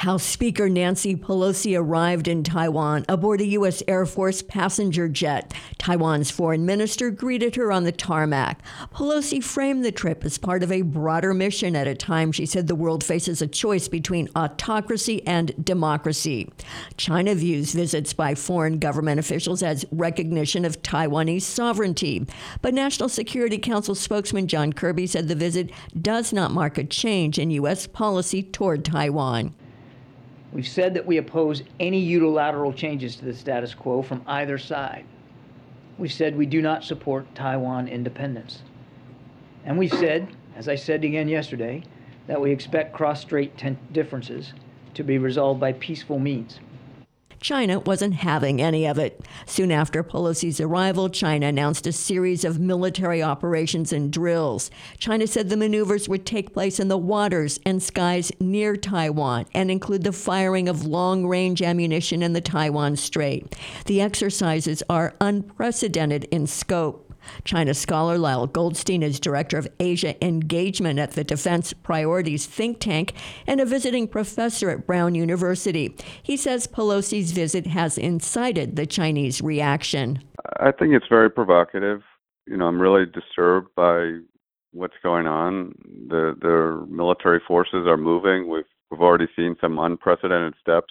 House Speaker Nancy Pelosi arrived in Taiwan aboard a U.S. Air Force passenger jet. Taiwan's foreign minister greeted her on the tarmac. Pelosi framed the trip as part of a broader mission at a time she said the world faces a choice between autocracy and democracy. China views visits by foreign government officials as recognition of Taiwanese sovereignty. But National Security Council spokesman John Kirby said the visit does not mark a change in U.S. policy toward Taiwan. We've said that we oppose any unilateral changes to the status quo from either side. We've said we do not support Taiwan independence. And we've said, as I said again yesterday, that we expect cross-strait differences to be resolved by peaceful means. China wasn't having any of it. Soon after Pelosi's arrival, China announced a series of military operations and drills. China said the maneuvers would take place in the waters and skies near Taiwan and include the firing of long-range ammunition in the Taiwan Strait. The exercises are unprecedented in scope. China scholar Lyle Goldstein is director of Asia Engagement at the Defense Priorities think tank and a visiting professor at Brown University. He says Pelosi's visit has incited the Chinese reaction. I think it's very provocative. I'm really disturbed by what's going on. The military forces are moving. We've already seen some unprecedented steps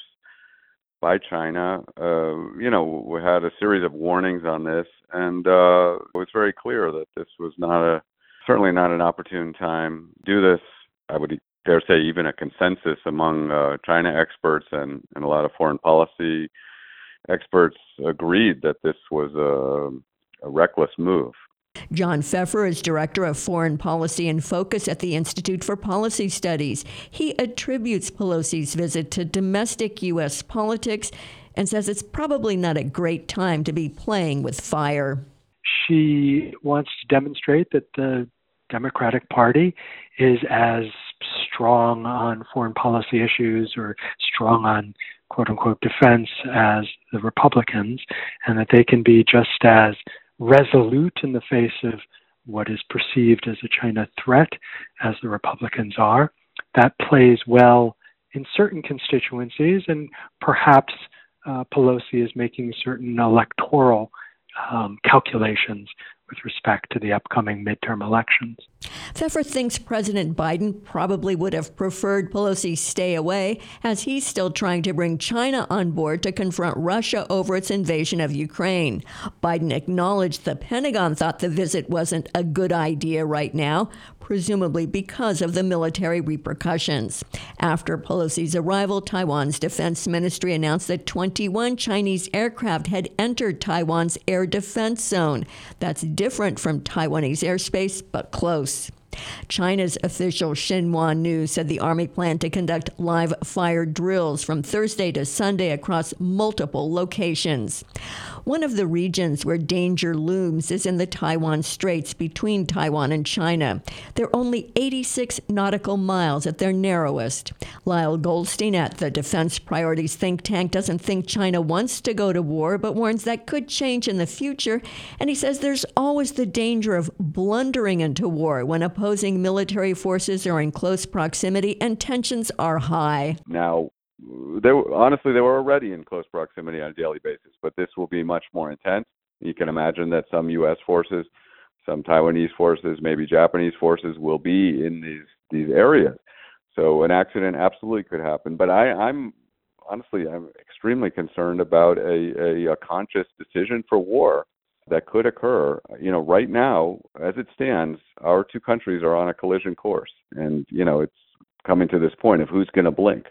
by China. We had a series of warnings on this, and it was very clear that this was certainly not an opportune time to do this. I would dare say even a consensus among China experts and a lot of foreign policy experts agreed that this was a reckless move. John Pfeffer is Director of Foreign Policy and Focus at the Institute for Policy Studies. He attributes Pelosi's visit to domestic U.S. politics and says it's probably not a great time to be playing with fire. She wants to demonstrate that the Democratic Party is as strong on foreign policy issues or strong on quote-unquote defense as the Republicans, and that they can be just as resolute in the face of what is perceived as a China threat as the Republicans are. That plays well in certain constituencies, and perhaps Pelosi is making certain electoral calculations with respect to the upcoming midterm elections. Pfeffer thinks President Biden probably would have preferred Pelosi stay away, as he's still trying to bring China on board to confront Russia over its invasion of Ukraine. Biden acknowledged the Pentagon thought the visit wasn't a good idea right now, presumably because of the military repercussions. After Pelosi's arrival, Taiwan's defense ministry announced that 21 Chinese aircraft had entered Taiwan's air defense zone. That's different from Taiwanese airspace, but close. China's official Xinhua News said the Army planned to conduct live fire drills from Thursday to Sunday across multiple locations. One of the regions where danger looms is in the Taiwan Straits between Taiwan and China. They're only 86 nautical miles at their narrowest. Lyle Goldstein at the Defense Priorities think tank doesn't think China wants to go to war, but warns that could change in the future. And he says there's always the danger of blundering into war when opposing military forces are in close proximity and tensions are high. Now, they were already in close proximity on a daily basis, but this will be much more intense. You can imagine that some U.S. forces, some Taiwanese forces, maybe Japanese forces will be in these areas. So an accident absolutely could happen. But I'm extremely concerned about a conscious decision for war that could occur. Right now, as it stands, our two countries are on a collision course. And, it's coming to this point of who's going to blink.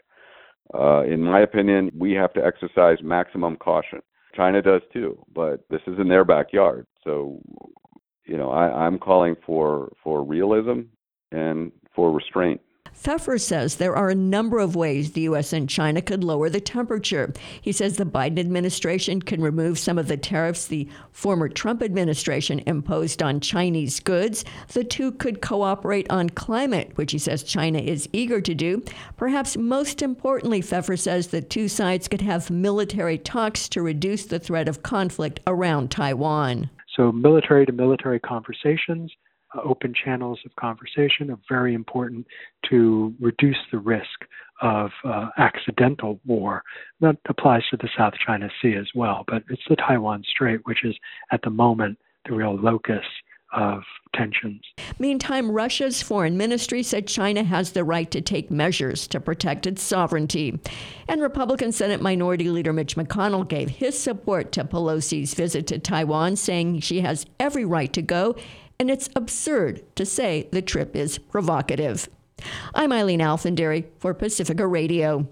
In my opinion, we have to exercise maximum caution. China does too, but this is in their backyard. So, I'm calling for realism and for restraint. Pfeffer says there are a number of ways the U.S. and China could lower the temperature. He says the Biden administration can remove some of the tariffs the former Trump administration imposed on Chinese goods. The two could cooperate on climate, which he says China is eager to do. Perhaps most importantly, Pfeffer says the two sides could have military talks to reduce the threat of conflict around Taiwan. So military-to-military conversations open channels of conversation are very important to reduce the risk of accidental war. That applies to the South China Sea as well, but it's the Taiwan Strait, which is at the moment the real locus of tensions. Meantime, Russia's foreign ministry said China has the right to take measures to protect its sovereignty. And Republican Senate Minority Leader Mitch McConnell gave his support to Pelosi's visit to Taiwan, saying she has every right to go, and it's absurd to say the trip is provocative. I'm Eileen Alfandary for Pacifica Radio.